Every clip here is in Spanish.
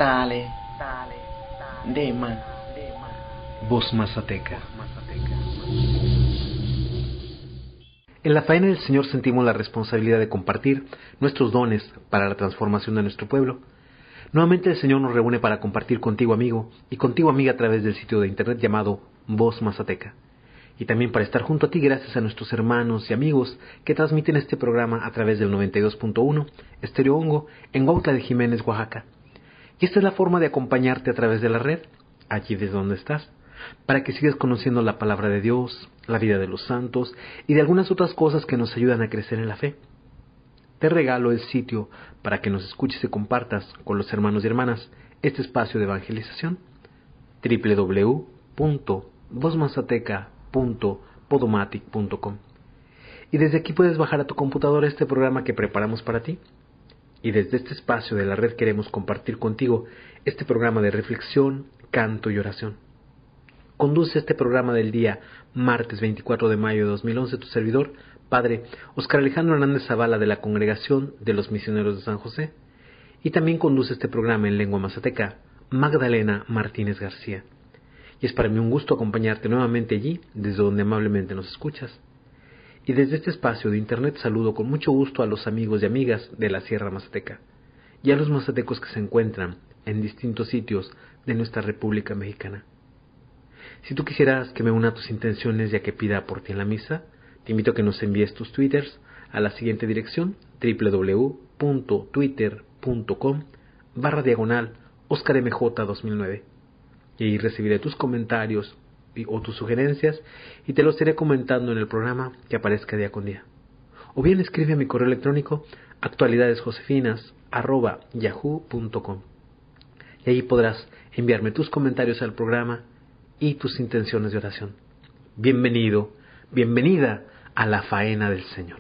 Tale, Dema, Voz Mazateca. En la faena del Señor sentimos la responsabilidad de compartir nuestros dones para la transformación de nuestro pueblo. Nuevamente el Señor nos reúne para compartir contigo, amigo, y contigo, amiga, a través del sitio de internet llamado Voz Mazateca. Y también para estar junto a ti gracias a nuestros hermanos y amigos que transmiten este programa a través del 92.1 Estéreo Hongo en Huautla de Jiménez, Oaxaca. Y esta es la forma de acompañarte a través de la red, allí desde donde estás, para que sigas conociendo la palabra de Dios, la vida de los santos y de algunas otras cosas que nos ayudan a crecer en la fe. Te regalo el sitio para que nos escuches y compartas con los hermanos y hermanas este espacio de evangelización: www.vozmazateca.podomatic.com. Y desde aquí puedes bajar a tu computadora este programa que preparamos para ti. Y desde este espacio de la red queremos compartir contigo este programa de reflexión, canto y oración. Conduce este programa del día martes 24 de mayo de 2011 tu servidor, Padre Óscar Alejandro Hernández Zavala, de la Congregación de los Misioneros de San José. Y también conduce este programa en lengua mazateca Magdalena Martínez García. Y es para mí un gusto acompañarte nuevamente allí, desde donde amablemente nos escuchas. Y desde este espacio de internet saludo con mucho gusto a los amigos y amigas de la Sierra Mazateca y a los mazatecos que se encuentran en distintos sitios de nuestra República Mexicana. Si tú quisieras que me una a tus intenciones ya que pida por ti en la misa, te invito a que nos envíes tus twitters a la siguiente dirección: www.twitter.com/OscarMJ2009. Y ahí recibiré tus comentarios o tus sugerencias y te los iré comentando en el programa que aparezca día con día. O bien escribe a mi correo electrónico actualidadesjosefinas@yahoo.com, y ahí podrás enviarme tus comentarios al programa y tus intenciones de oración. Bienvenido, bienvenida a la faena del Señor.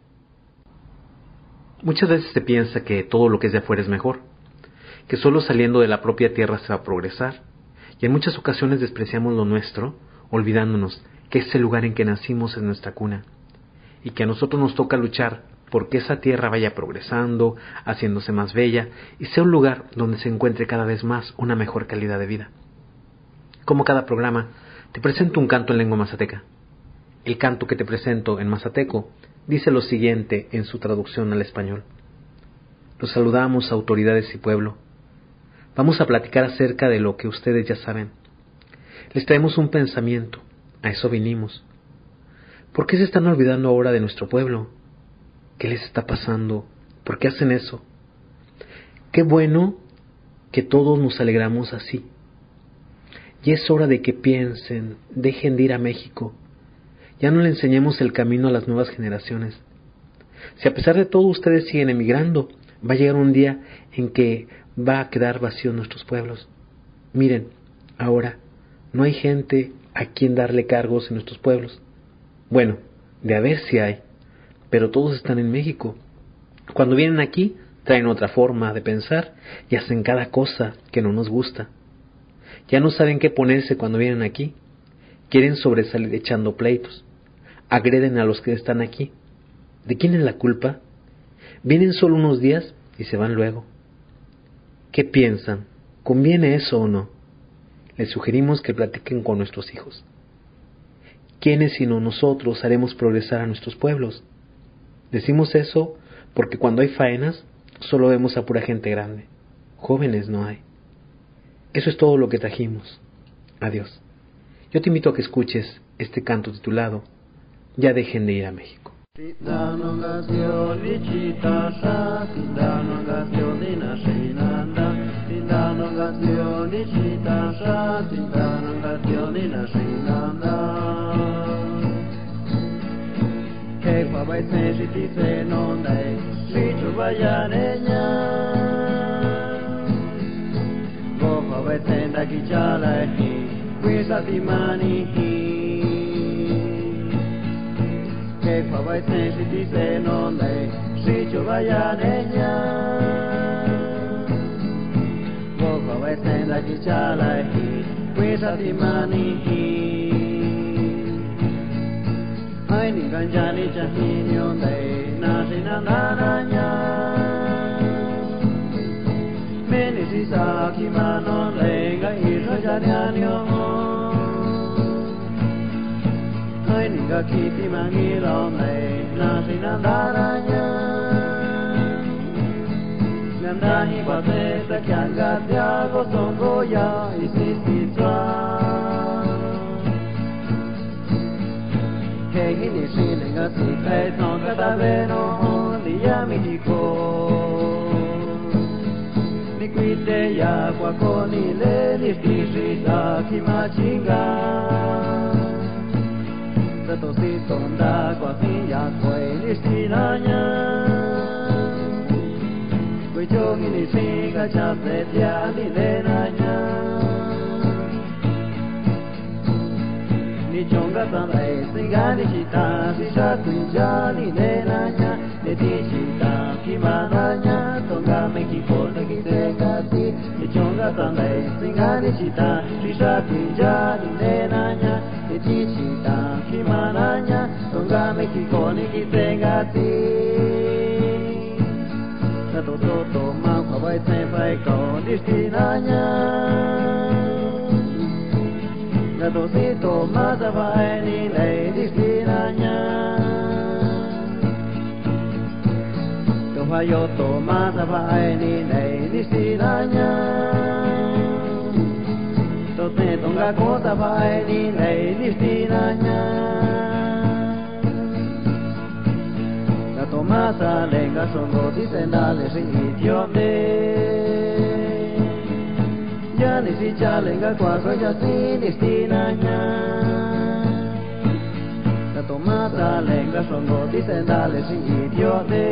Muchas veces se piensa que todo lo que es de afuera es mejor, que solo saliendo de la propia tierra se va a progresar, y en muchas ocasiones despreciamos lo nuestro, olvidándonos que ese lugar en que nacimos es nuestra cuna, y que a nosotros nos toca luchar porque esa tierra vaya progresando, haciéndose más bella, y sea un lugar donde se encuentre cada vez más una mejor calidad de vida. Como cada programa, te presento un canto en lengua mazateca. El canto que te presento en mazateco dice lo siguiente en su traducción al español: Los saludamos, autoridades y pueblo. Vamos a platicar acerca de lo que ustedes ya saben. Les traemos un pensamiento, a eso vinimos. ¿Por qué se están olvidando ahora de nuestro pueblo? ¿Qué les está pasando? ¿Por qué hacen eso? Qué bueno que todos nos alegramos así. Y es hora de que piensen, dejen de ir a México. Ya no le enseñemos el camino a las nuevas generaciones. Si a pesar de todo ustedes siguen emigrando, va a llegar un día en que va a quedar vacío nuestros pueblos. Miren, ahora no hay gente a quien darle cargos en nuestros pueblos. Bueno, de haber si hay, pero todos están en México. Cuando vienen aquí, traen otra forma de pensar y hacen cada cosa que no nos gusta. Ya no saben qué ponerse cuando vienen aquí. Quieren sobresalir echando pleitos. Agreden a los que están aquí. ¿De quién es la culpa? Vienen solo unos días y se van luego. ¿Qué piensan? ¿Conviene eso o no? Les sugerimos que platiquen con nuestros hijos. ¿Quiénes sino nosotros haremos progresar a nuestros pueblos? Decimos eso porque cuando hay faenas solo vemos a pura gente grande. Jóvenes no hay. Eso es todo lo que trajimos. Adiós. Yo te invito a que escuches este canto titulado Ya dejen de ir a México. Che fa vai sensi di se non è si ci vai a negna Go fa vai senda chi chala hi questa di mani ai ni ganjani chahini onde nasi nananya meni si sa ga kiti mangi lo nei na sinandaranya Nandahi bate ta kyanga dia go songo ya isi twa Hey ni silenga si kai no kata beno dia mi ko Ni quite ya kwa koni le ni sti da kimachinga Sato si tonda kwa si ya kwai ni sti nanya Quei giorni ni singa già vediali le nanya Ni chonga tanai singa ni città si sa quingiali le nanya Le di città chi mananya tonga me chi forte chi segati Ni chonga tanai singa ni città si sa quingiali le nanya Le di città chi mananya tonga me chi forte chi segati Toto mau kawai sampai kau di sinanya Gato sito masa vai ni lei di sinanya Tohayo to masa vai ni lei di sinanya Tote tonga kota vai ni lei di sinanya Tomasa lenga songo di sendale si idiome Ya ni si chalenga kwaso ya si ni stinanya La tomasa lenga songo di sendale si idiome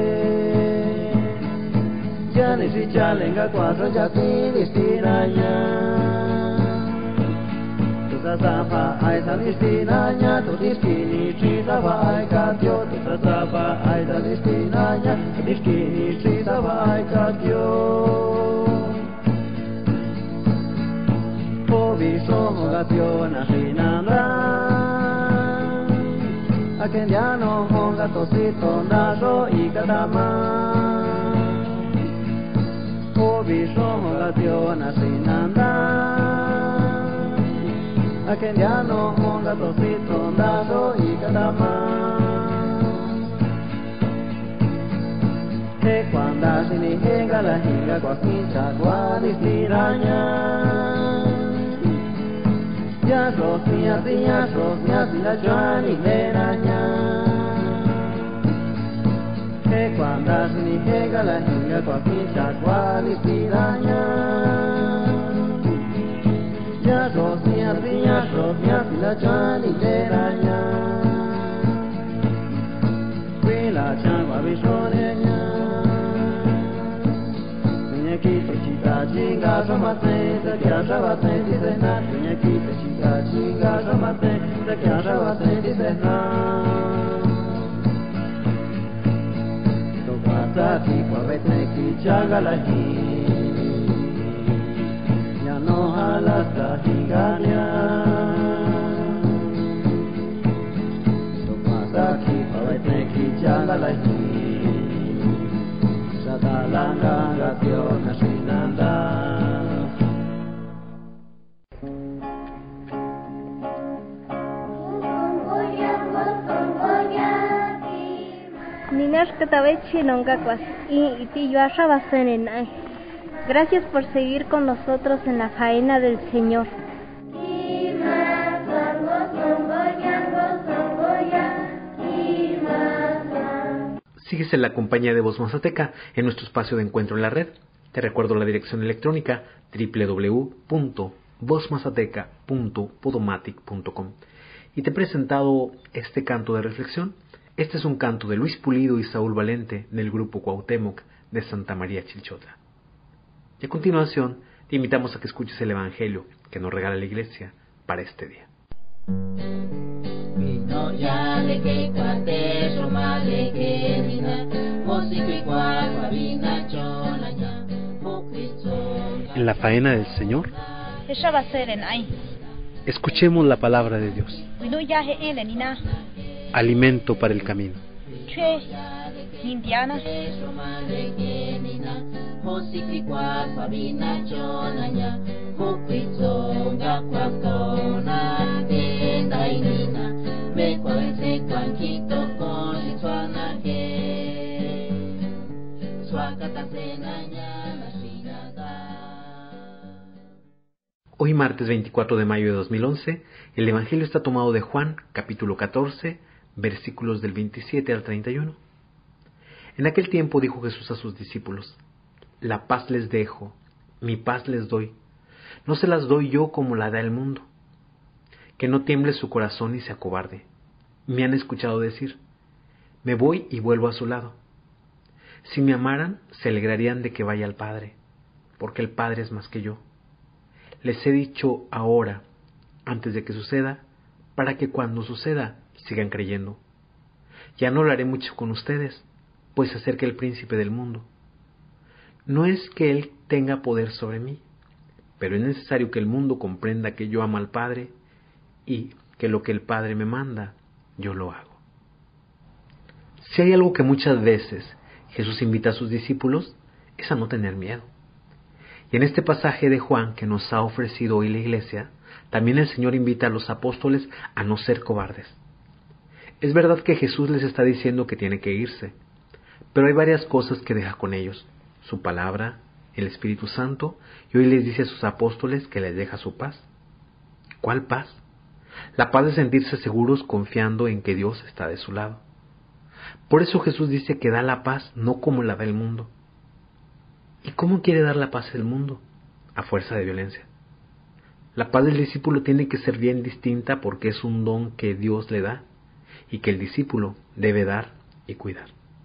Ya ni si chalenga kwaso ya si ni stinanya Sapa ai sa listinanya tu diskini ci sapa ai katio tu sapa ai sa listinanya tu diskini ci sapa ai katio Povi sono gatio na sinanda Akendiano honga tosito naso ikatama Povi sono gatio na sinanda Akendiano monga tosito ndaso ikatama E quando si ni henga la hinga kwa kincha kwa listiranya Ya sos mia si la giani leranya E quando si ni henga la hinga kwa kincha kwa listiranya Ya sos mia si la giani leranya Quella changua bisonegna Minya kita cita chinga sama te Sa kya sama te di sena Minya kita cita chinga sama te Sa kya sama te di sena To kwasa ki kwa vete ki chaga la hi No halasta hinganya Tomasaki pawaite ki janga lahi Sadalanga gatio nasinanda Ninas katavechi nongakuas y ti yo ashabasenenai Gracias por seguir con nosotros en la faena del Señor. Sigues en la compañía de Voz Mazateca en nuestro espacio de encuentro en la red. Te recuerdo la dirección electrónica www.vozmazateca.podomatic.com y te he presentado este canto de reflexión. Este es un canto de Luis Pulido y Saúl Valente del grupo Cuauhtémoc de Santa María Chilchotla. Y a continuación, te invitamos a que escuches el Evangelio que nos regala la Iglesia para este día. En la faena del Señor, escuchemos la palabra de Dios. Alimento para el camino. Me Hoy martes 24 de mayo de 2011, el Evangelio está tomado de Juan, capítulo 14, versículos del 27 al 31. En aquel tiempo dijo Jesús a sus discípulos: La paz les dejo, mi paz les doy. No se las doy yo como la da el mundo. Que no tiemble su corazón y se acobarde. Me han escuchado decir: Me voy y vuelvo a su lado. Si me amaran, se alegrarían de que vaya al Padre, porque el Padre es más que yo. Les he dicho ahora, antes de que suceda, para que cuando suceda sigan creyendo. Ya no hablaré mucho con ustedes, pues se acerca el príncipe del mundo. No es que él tenga poder sobre mí, pero es necesario que el mundo comprenda que yo amo al Padre y que lo que el Padre me manda, yo lo hago. Si hay algo que muchas veces Jesús invita a sus discípulos, es a no tener miedo. Y en este pasaje de Juan que nos ha ofrecido hoy la Iglesia, también el Señor invita a los apóstoles a no ser cobardes. Es verdad que Jesús les está diciendo que tiene que irse, pero hay varias cosas que deja con ellos: su palabra, el Espíritu Santo, y hoy les dice a sus apóstoles que les deja su paz. ¿Cuál paz? La paz de sentirse seguros confiando en que Dios está de su lado. Por eso Jesús dice que da la paz no como la da el mundo. ¿Y cómo quiere dar la paz el mundo? A fuerza de violencia. La paz del discípulo tiene que ser bien distinta porque es un don que Dios le da y que el discípulo debe dar y cuidar.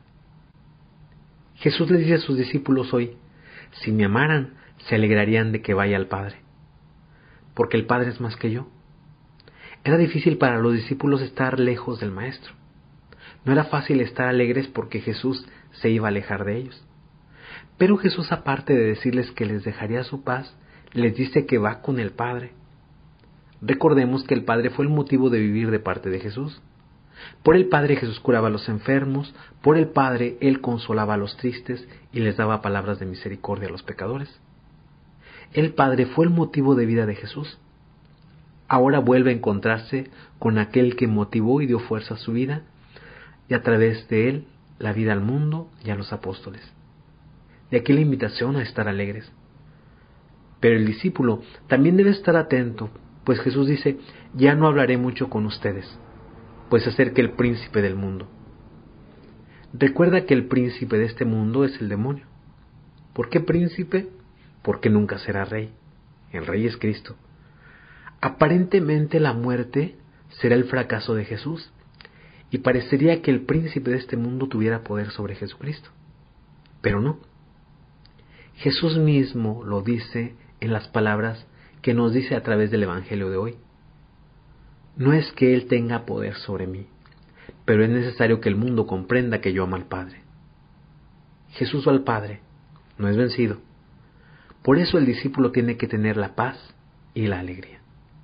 Jesús le dice a sus discípulos hoy: si me amaran, se alegrarían de que vaya al Padre, porque el Padre es más que yo. Era difícil para los discípulos estar lejos del Maestro. No era fácil estar alegres porque Jesús se iba a alejar de ellos. Pero Jesús, aparte de decirles que les dejaría su paz, les dice que va con el Padre. Recordemos que el Padre fue el motivo de vivir de parte de Jesús. Por el Padre Jesús curaba a los enfermos, por el Padre Él consolaba a los tristes y les daba palabras de misericordia a los pecadores. El Padre fue el motivo de vida de Jesús. Ahora vuelve a encontrarse con aquel que motivó y dio fuerza a su vida, y a través de Él la vida al mundo y a los apóstoles. De aquí la invitación a estar alegres. Pero el discípulo también debe estar atento, pues Jesús dice: ya no hablaré mucho con ustedes, pues se acerca el príncipe del mundo. Recuerda que el príncipe de este mundo es el demonio. ¿Por qué príncipe? Porque nunca será rey. El rey es Cristo. Aparentemente la muerte será el fracaso de Jesús, y parecería que el príncipe de este mundo tuviera poder sobre Jesucristo. Pero no. Jesús mismo lo dice en las palabras que nos dice a través del Evangelio de hoy. No es que Él tenga poder sobre mí, pero es necesario que el mundo comprenda que yo amo al Padre. Jesús va al Padre, no es vencido. Por eso el discípulo tiene que tener la paz y la alegría.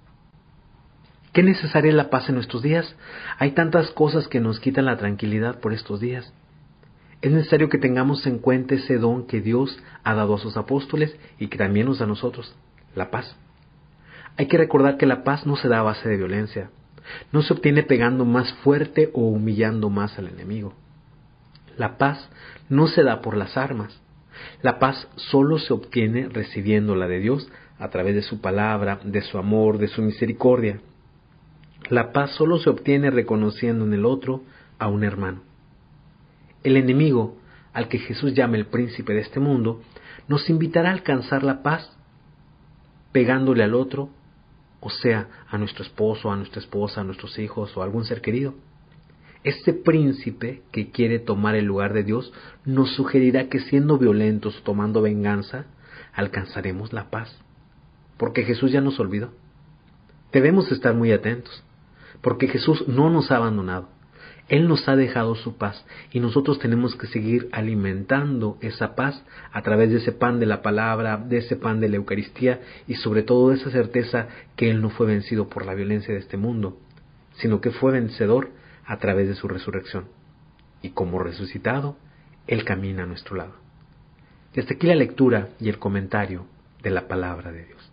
¿Qué necesaria es la paz en nuestros días? Hay tantas cosas que nos quitan la tranquilidad por estos días. Es necesario que tengamos en cuenta ese don que Dios ha dado a sus apóstoles y que también nos da a nosotros, la paz. Hay que recordar que la paz no se da a base de violencia, no se obtiene pegando más fuerte o humillando más al enemigo. La paz no se da por las armas. La paz solo se obtiene recibiendo la de Dios a través de su palabra, de su amor, de su misericordia. La paz solo se obtiene reconociendo en el otro a un hermano. El enemigo, al que Jesús llama el príncipe de este mundo, nos invitará a alcanzar la paz pegándole al otro, o sea, a nuestro esposo, a nuestra esposa, a nuestros hijos o a algún ser querido. Este príncipe que quiere tomar el lugar de Dios nos sugerirá que siendo violentos o tomando venganza, alcanzaremos la paz, porque Jesús ya nos olvidó. Debemos estar muy atentos, porque Jesús no nos ha abandonado. Él nos ha dejado su paz y nosotros tenemos que seguir alimentando esa paz a través de ese pan de la palabra, de ese pan de la Eucaristía y sobre todo de esa certeza que Él no fue vencido por la violencia de este mundo, sino que fue vencedor a través de su resurrección. Y como resucitado, Él camina a nuestro lado. Y hasta aquí la lectura y el comentario de la palabra de Dios.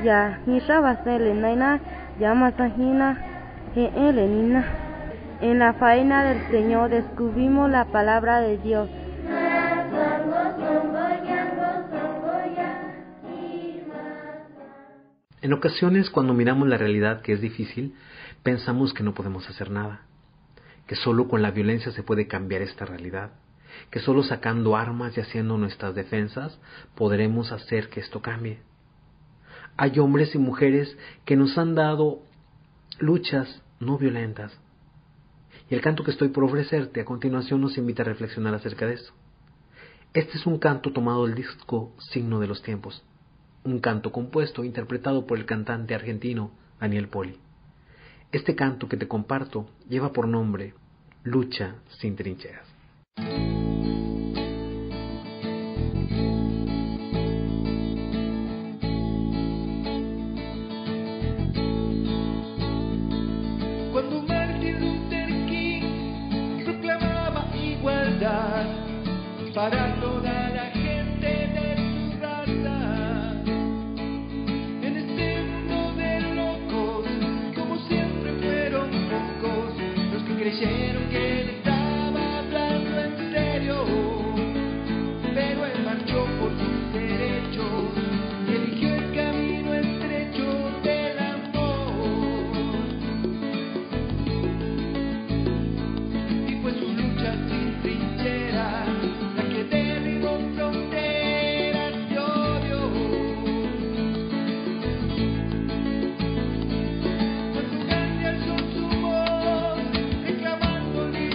ya ni shabasele naina llama sajina Elenina. En la faena del Señor descubrimos la palabra de Dios. En ocasiones, cuando miramos la realidad que es difícil, pensamos que no podemos hacer nada, que solo con la violencia se puede cambiar esta realidad, que solo sacando armas y haciendo nuestras defensas podremos hacer que esto cambie. Hay hombres y mujeres que nos han dado luchas no violentas. Y el canto que estoy por ofrecerte a continuación nos invita a reflexionar acerca de esto. Este es un canto tomado del disco Signo de los Tiempos, un canto compuesto e interpretado por el cantante argentino Daniel Poli. Este canto que te comparto lleva por nombre Lucha sin trincheras. Cuando Martin Luther King proclamaba igualdad para toda la gente de su raza, en este mundo de locos, como siempre fueron pocos los que creyeron que él estaba hablando en serio, pero él marchó por sus derechos y eligió el camino estrecho del amor. Y fue su lucha sin trincheras la que derribó fronteras de odio. Cuando Gandhi alzó su voz reclamando libertad,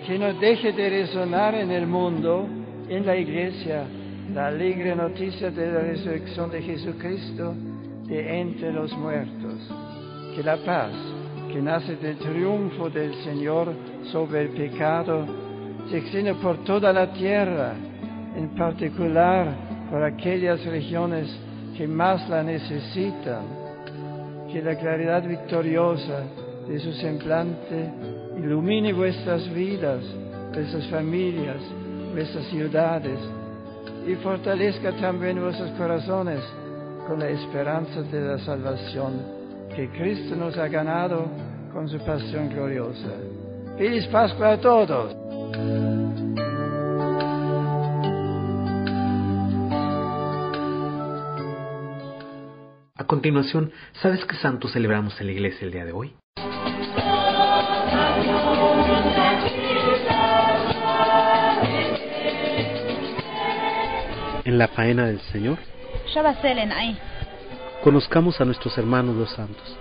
que no deje de resonar en el mundo, en la Iglesia, la alegre noticia de la resurrección de Jesucristo de entre los muertos. Que la paz, que nace del triunfo del Señor sobre el pecado, se extiende por toda la tierra, en particular por aquellas regiones que más la necesitan. Que la claridad victoriosa de su semblante ilumine vuestras vidas, vuestras familias, vuestras ciudades, y fortalezca también vuestros corazones con la esperanza de la salvación que Cristo nos ha ganado con su pasión gloriosa. ¡Feliz Pascua a todos! A continuación, ¿sabes qué santo celebramos en la iglesia el día de hoy? En la faena del Señor, conozcamos a nuestros hermanos los santos,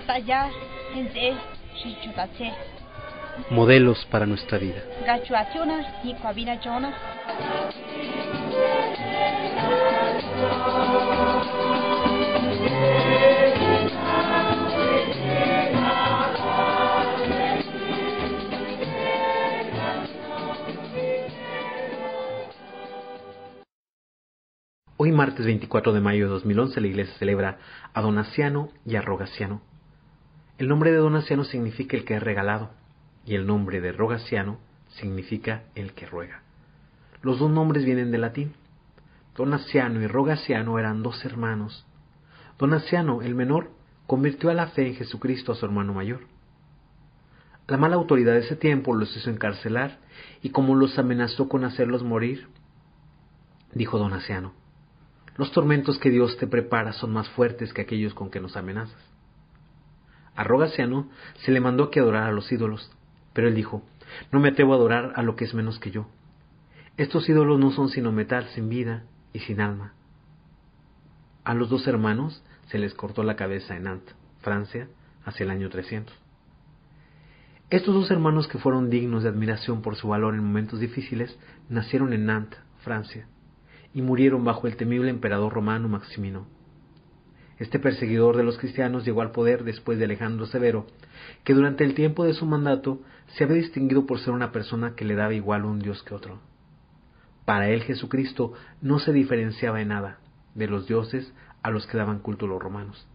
modelos para nuestra vida. Hoy martes 24 de mayo de 2011 la iglesia celebra a Donaciano y a Rogaciano. El nombre de Donaciano significa el que es regalado y el nombre de Rogaciano significa el que ruega. Los dos nombres vienen del latín. Donaciano y Rogaciano eran dos hermanos. Donaciano, el menor, convirtió a la fe en Jesucristo a su hermano mayor. La mala autoridad de ese tiempo los hizo encarcelar y como los amenazó con hacerlos morir, dijo Donaciano: los tormentos que Dios te prepara son más fuertes que aquellos con que nos amenazas. A Rogaciano se le mandó que adorara a los ídolos, pero él dijo: no me atrevo a adorar a lo que es menos que yo. Estos ídolos no son sino metal sin vida y sin alma. A los dos hermanos se les cortó la cabeza en Nantes, Francia, hacia el año 300. Estos dos hermanos, que fueron dignos de admiración por su valor en momentos difíciles, nacieron en Nantes, Francia, y murieron bajo el temible emperador romano Maximino. Este perseguidor de los cristianos llegó al poder después de Alejandro Severo, que durante el tiempo de su mandato se había distinguido por ser una persona que le daba igual un Dios que otro. Para él Jesucristo no se diferenciaba en nada de los dioses a los que daban culto los romanos.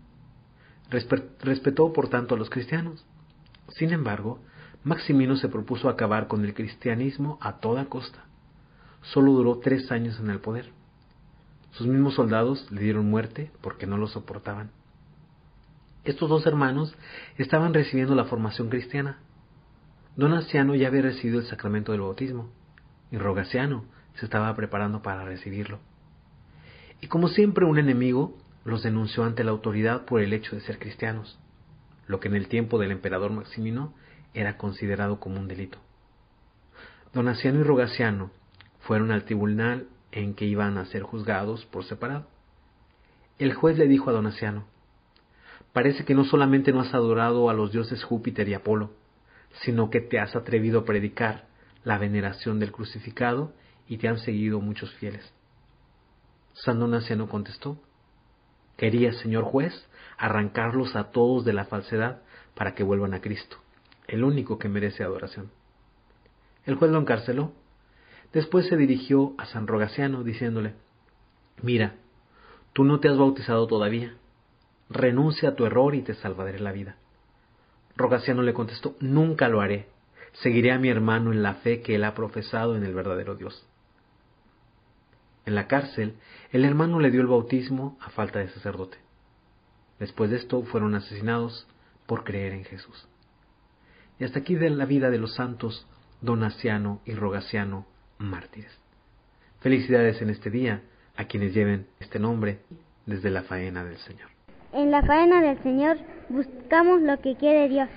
Respetó por tanto a los cristianos. Sin embargo, Maximino se propuso acabar con el cristianismo a toda costa. Solo duró 3 años en el poder. Sus mismos soldados le dieron muerte porque no lo soportaban. Estos dos hermanos estaban recibiendo la formación cristiana. Donaciano ya había recibido el sacramento del bautismo y Rogaciano se estaba preparando para recibirlo. Y como siempre, un enemigo los denunció ante la autoridad por el hecho de ser cristianos, lo que en el tiempo del emperador Maximino era considerado como un delito. Donaciano y Rogaciano fueron al tribunal en que iban a ser juzgados por separado. El juez le dijo a Donaciano: parece que no solamente no has adorado a los dioses Júpiter y Apolo, sino que te has atrevido a predicar la veneración del crucificado y te han seguido muchos fieles. San Donaciano contestó: quería, señor juez, arrancarlos a todos de la falsedad para que vuelvan a Cristo, el único que merece adoración. El juez lo encarceló. Después se dirigió a San Rogaciano diciéndole: mira, tú no te has bautizado todavía, renuncia a tu error y te salvaré la vida. Rogaciano le contestó: nunca lo haré, seguiré a mi hermano en la fe que él ha profesado en el verdadero Dios. En la cárcel, el hermano le dio el bautismo a falta de sacerdote. Después de esto fueron asesinados por creer en Jesús. Y hasta aquí de la vida de los santos Donaciano y Rogaciano, mártires. Felicidades en este día a quienes lleven este nombre desde la faena del Señor. En la faena del Señor buscamos lo que quiere Dios.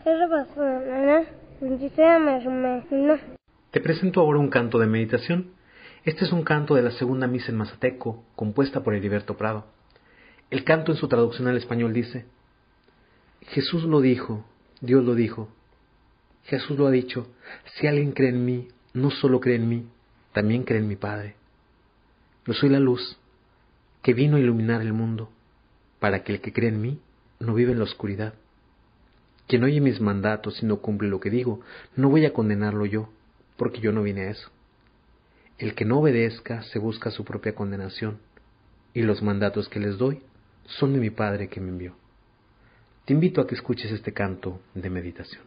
Te presento ahora un canto de meditación. Este es un canto de la segunda misa en mazateco, compuesta por Heriberto Prado. El canto en su traducción al español dice: Jesús lo dijo, Dios lo dijo, Jesús lo ha dicho, si alguien cree en mí, no solo cree en mí, también cree en mi Padre. Yo soy la luz que vino a iluminar el mundo, para que el que cree en mí no vive en la oscuridad. Quien oye mis mandatos y no cumple lo que digo, no voy a condenarlo yo, porque yo no vine a eso. El que no obedezca se busca su propia condenación, y los mandatos que les doy son de mi Padre que me envió. Te invito a que escuches este canto de meditación.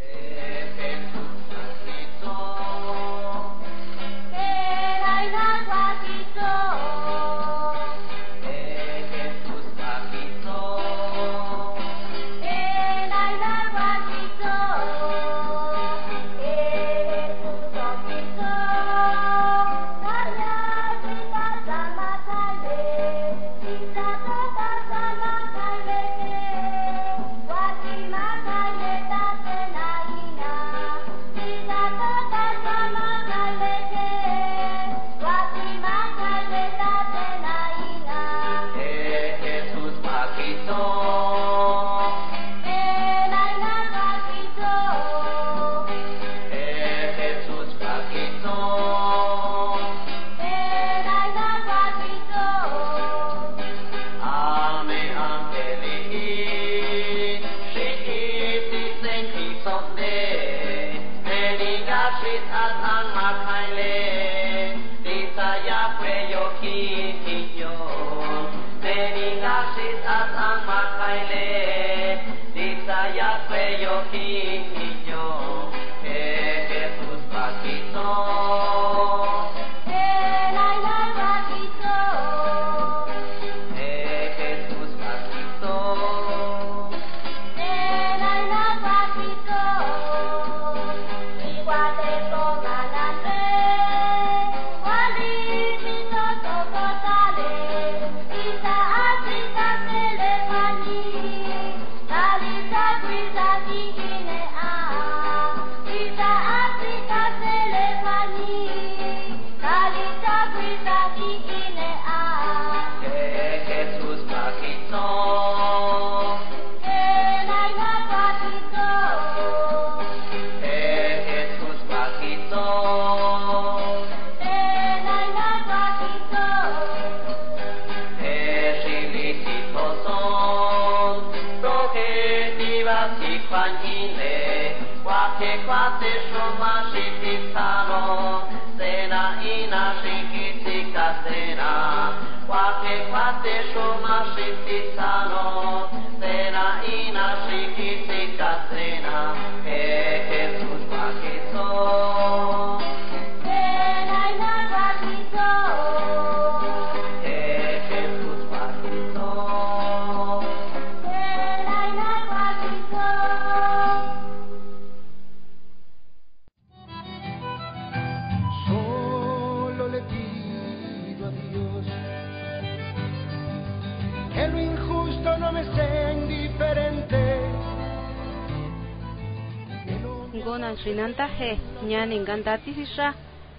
Gona Srinanta he nyani ganda tisisha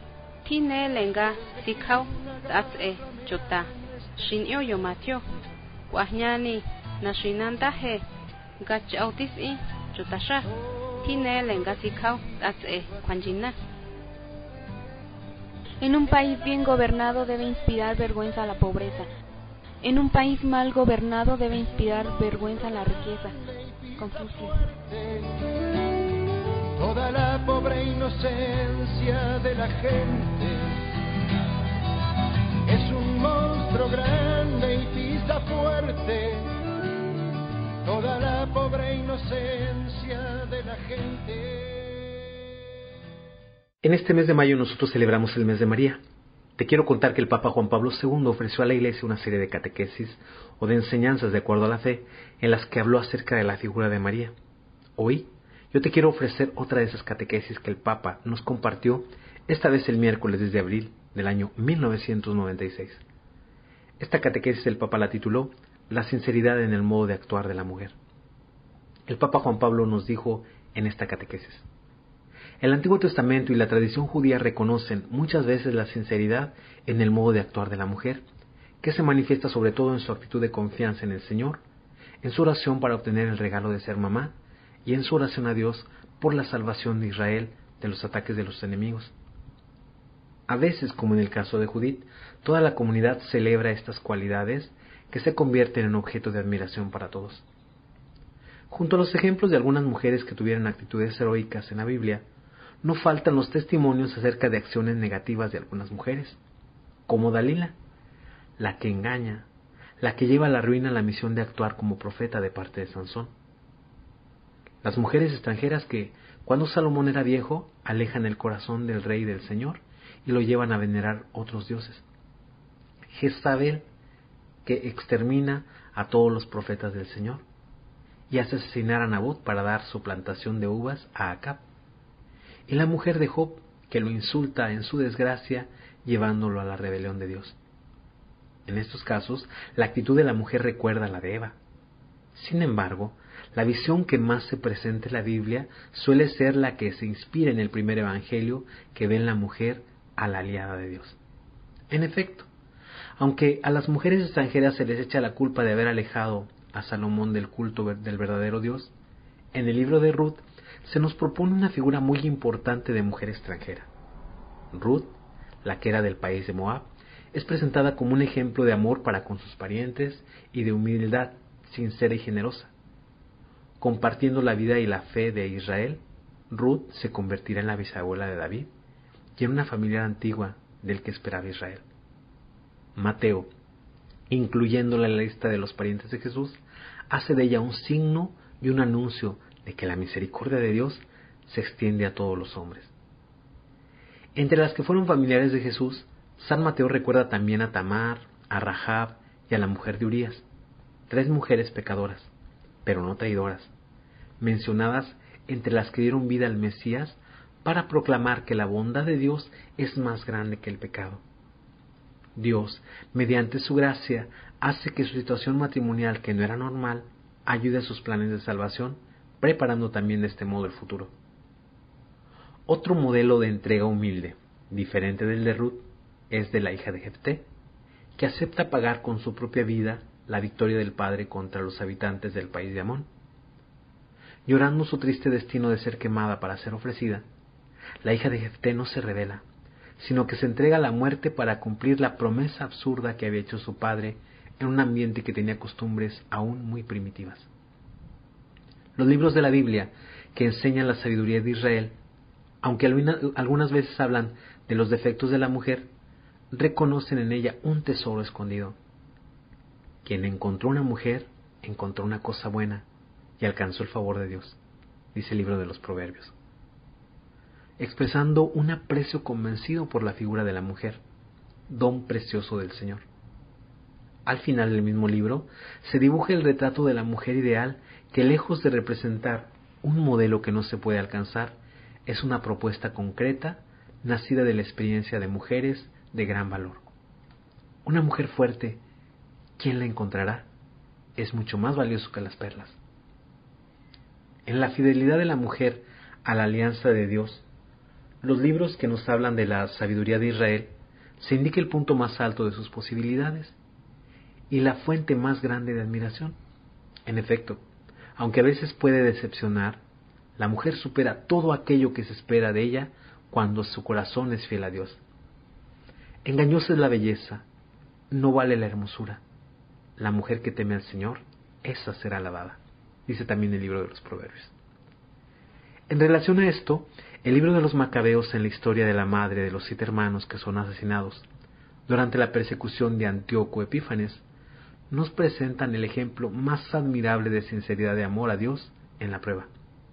tine lenga tikau tatse chota shinyo yomatyo wahnyani na Srinanta he gach autisi chotasha tine lenga tikau tatse kwanjina. En un país bien gobernado debe inspirar vergüenza a la pobreza. En un país mal gobernado debe inspirar vergüenza a la riqueza. Confucio. Toda la pobre inocencia de la gente es un monstruo grande y pisa fuerte. Toda la pobre inocencia de la gente. En este mes de mayo nosotros celebramos el mes de María. Te quiero contar que el Papa Juan Pablo II ofreció a la Iglesia una serie de catequesis o de enseñanzas de acuerdo a la fe en las que habló acerca de la figura de María. Hoy yo te quiero ofrecer otra de esas catequesis que el Papa nos compartió, esta vez el miércoles 10 de abril del año 1996. Esta catequesis el Papa la tituló La sinceridad en el modo de actuar de la mujer. El Papa Juan Pablo nos dijo en esta catequesis: el Antiguo Testamento y la tradición judía reconocen muchas veces la sinceridad en el modo de actuar de la mujer, que se manifiesta sobre todo en su actitud de confianza en el Señor, en su oración para obtener el regalo de ser mamá y en su oración a Dios por la salvación de Israel de los ataques de los enemigos. A veces, como en el caso de Judith, toda la comunidad celebra estas cualidades que se convierten en objeto de admiración para todos. Junto a los ejemplos de algunas mujeres que tuvieron actitudes heroicas en la Biblia, no faltan los testimonios acerca de acciones negativas de algunas mujeres, como Dalila, la que engaña, la que lleva a la ruina la misión de actuar como profeta de parte de Sansón. Las mujeres extranjeras que, cuando Salomón era viejo, alejan el corazón del rey y del Señor y lo llevan a venerar otros dioses. Jezabel, que extermina a todos los profetas del Señor y hace asesinar a Nabot para dar su plantación de uvas a Acab. Y la mujer de Job, que lo insulta en su desgracia, llevándolo a la rebelión de Dios. En estos casos, la actitud de la mujer recuerda a la de Eva. Sin embargo, la visión que más se presenta en la Biblia suele ser la que se inspira en el primer evangelio, que ve en la mujer a la aliada de Dios. En efecto, aunque a las mujeres extranjeras se les echa la culpa de haber alejado a Salomón del culto del verdadero Dios, en el libro de Ruth se nos propone una figura muy importante de mujer extranjera. Ruth, la que era del país de Moab, es presentada como un ejemplo de amor para con sus parientes y de humildad sincera y generosa. Compartiendo la vida y la fe de Israel, Ruth se convertirá en la bisabuela de David y en una familiar antigua del que esperaba Israel. Mateo, incluyéndola en la lista de los parientes de Jesús, hace de ella un signo y un anuncio de que la misericordia de Dios se extiende a todos los hombres. Entre las que fueron familiares de Jesús, San Mateo recuerda también a Tamar, a Rahab y a la mujer de Urías, 3 mujeres pecadoras, pero no traidoras, mencionadas entre las que dieron vida al Mesías para proclamar que la bondad de Dios es más grande que el pecado. Dios, mediante su gracia, hace que su situación matrimonial, que no era normal, ayude a sus planes de salvación, preparando también de este modo el futuro. Otro modelo de entrega humilde, diferente del de Ruth, es de la hija de Jefté, que acepta pagar con su propia vida la victoria del padre contra los habitantes del país de Amón. Llorando su triste destino de ser quemada para ser ofrecida, la hija de Jefté no se rebela, sino que se entrega a la muerte para cumplir la promesa absurda que había hecho su padre en un ambiente que tenía costumbres aún muy primitivas. Los libros de la Biblia que enseñan la sabiduría de Israel, aunque algunas veces hablan de los defectos de la mujer, reconocen en ella un tesoro escondido. Quien encontró una mujer, encontró una cosa buena y alcanzó el favor de Dios, dice el libro de los Proverbios, expresando un aprecio convencido por la figura de la mujer, don precioso del Señor. Al final del mismo libro se dibuja el retrato de la mujer ideal que, lejos de representar un modelo que no se puede alcanzar, es una propuesta concreta nacida de la experiencia de mujeres de gran valor. Una mujer fuerte, ¿quién la encontrará? Es mucho más valioso que las perlas. En la fidelidad de la mujer a la alianza de Dios, los libros que nos hablan de la sabiduría de Israel se indica el punto más alto de sus posibilidades y la fuente más grande de admiración. En efecto, aunque a veces puede decepcionar, la mujer supera todo aquello que se espera de ella cuando su corazón es fiel a Dios. Engañosa es la belleza, no vale la hermosura. La mujer que teme al Señor, esa será alabada, dice también el libro de los Proverbios. En relación a esto, el libro de los Macabeos, en la historia de la madre de los 7 hermanos que son asesinados durante la persecución de Antíoco Epífanes, nos presentan el ejemplo más admirable de sinceridad de amor a Dios en la prueba.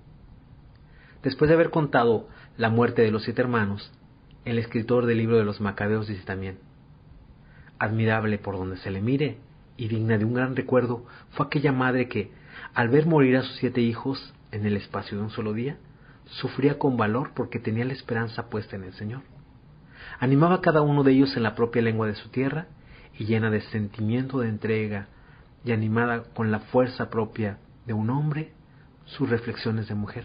Después de haber contado la muerte de los 7 hermanos, el escritor del libro de los Macabeos dice también: admirable por donde se le mire y digna de un gran recuerdo fue aquella madre que, al ver morir a sus 7 hijos en el espacio de un solo día, sufría con valor porque tenía la esperanza puesta en el Señor. Animaba a cada uno de ellos en la propia lengua de su tierra y llena de sentimiento de entrega y animada con la fuerza propia de un hombre, sus reflexiones de mujer.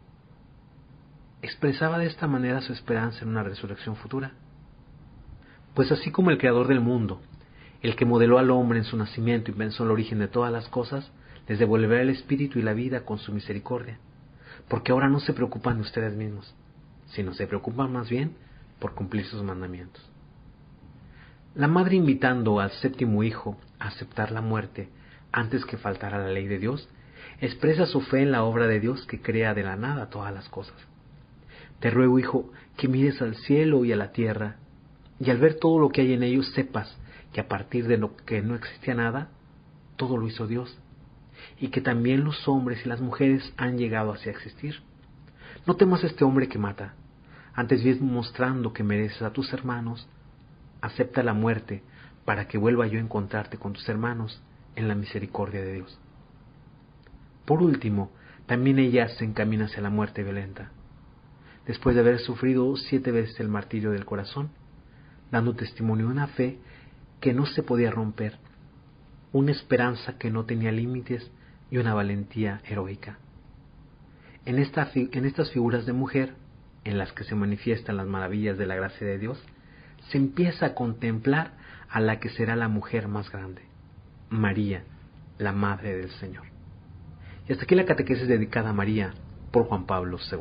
Expresaba de esta manera su esperanza en una resurrección futura. Pues así como el Creador del mundo, el que modeló al hombre en su nacimiento y pensó el origen de todas las cosas, les devolverá el espíritu y la vida con su misericordia. porque ahora no se preocupan de ustedes mismos, sino se preocupan más bien por cumplir sus mandamientos. La madre, invitando al séptimo hijo a aceptar la muerte antes que faltara la ley de Dios, expresa su fe en la obra de Dios que crea de la nada todas las cosas. Te ruego, hijo, que mires al cielo y a la tierra, y al ver todo lo que hay en ellos sepas que a partir de lo que no existía nada, todo lo hizo Dios, y que también los hombres y las mujeres han llegado hacia existir. No temas a este hombre que mata, antes bien mostrando que mereces a tus hermanos, acepta la muerte para que vuelva yo a encontrarte con tus hermanos en la misericordia de Dios. Por último, también ella se encamina hacia la muerte violenta, después de haber sufrido 7 veces el martirio del corazón, dando testimonio de una fe que no se podía romper, una esperanza que no tenía límites y una valentía heroica. En estas figuras de mujer, en las que se manifiestan las maravillas de la gracia de Dios, se empieza a contemplar a la que será la mujer más grande, María, la Madre del Señor. Y hasta aquí la catequesis dedicada a María por Juan Pablo II.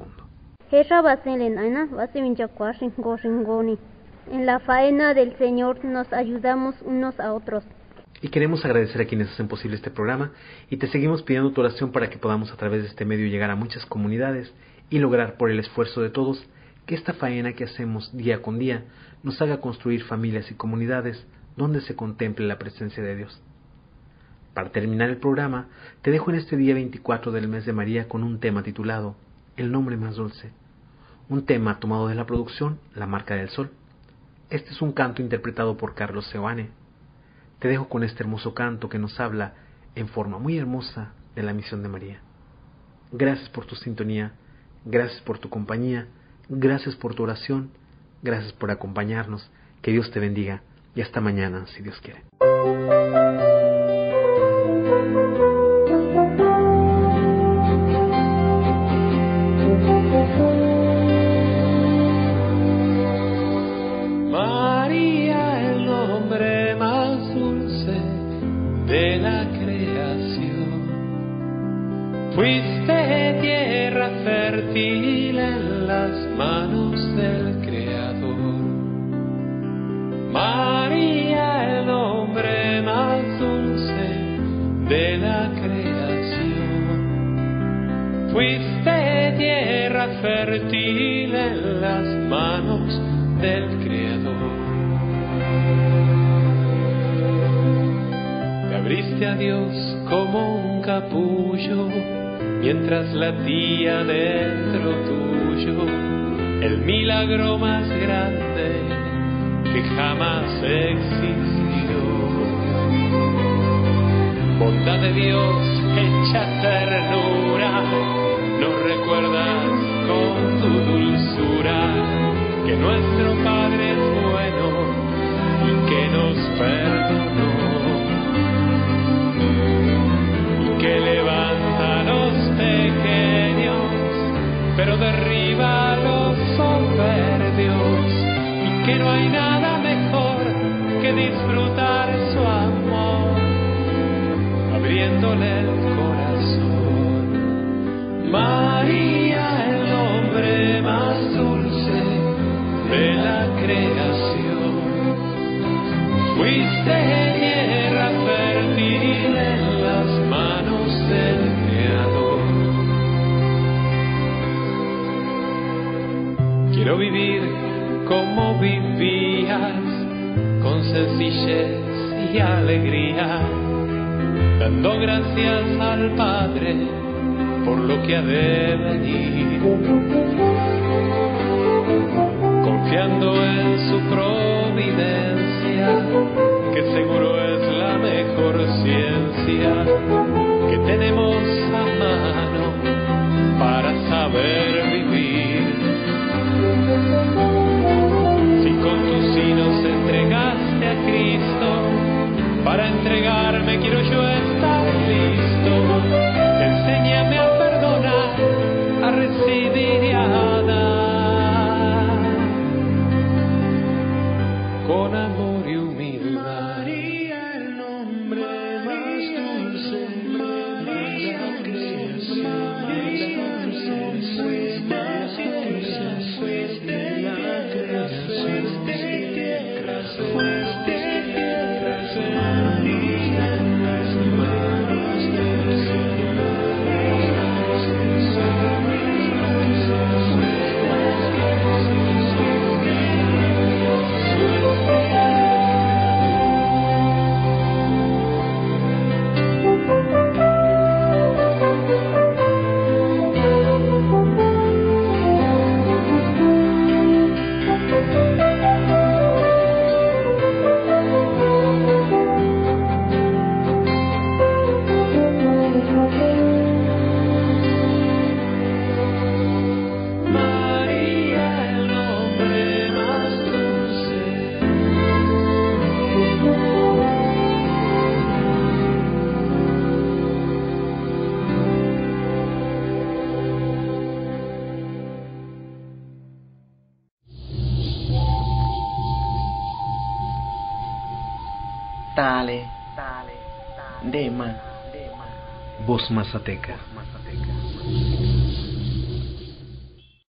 En la faena del Señor nos ayudamos unos a otros. Y queremos agradecer a quienes hacen posible este programa y te seguimos pidiendo tu oración para que podamos a través de este medio llegar a muchas comunidades y lograr por el esfuerzo de todos que esta faena que hacemos día con día nos haga construir familias y comunidades donde se contemple la presencia de Dios. Para terminar el programa, te dejo en este día 24 del mes de María con un tema titulado El nombre más dulce, un tema tomado de la producción La Marca del Sol. Este es un canto interpretado por Carlos Seoane. Te dejo con este hermoso canto que nos habla en forma muy hermosa de la misión de María. Gracias por tu sintonía, gracias por tu compañía, gracias por tu oración, gracias por acompañarnos. Que Dios te bendiga y hasta mañana, si Dios quiere. Fuiste tierra fértil en las manos del Creador. María, el nombre más dulce de la creación. Fuiste tierra fértil en las manos del Creador. Te abriste a Dios como un capullo, mientras latía dentro tuyo el milagro más grande que jamás existió. Bondad de Dios hecha ternura, nos recuerdas con tu dulzura que nuestro Padre es bueno y que nos perdonó, y que levanta a los pequeños, pero derriba a los soberbios, y que no hay nada mejor que disfrutar su amor, abriéndole el corazón. María, el nombre más dulce de la creación. Fuiste tierra fértil en las manos del Creador. Quiero vivir como vivías, con sencillez y alegría, dando gracias al Padre por lo que ha de venir, confiando en su providencia, que seguro es la mejor ciencia que tenemos a mano para saber vivir. Si con tus sí nos entregaste a Cristo, para entregarme quiero yo estar listo. Enséñame a perdonar, a recibir y a dar con amor y humildad. María, el nombre más dulce de la creación. Tale. Dema. Voz mazateca.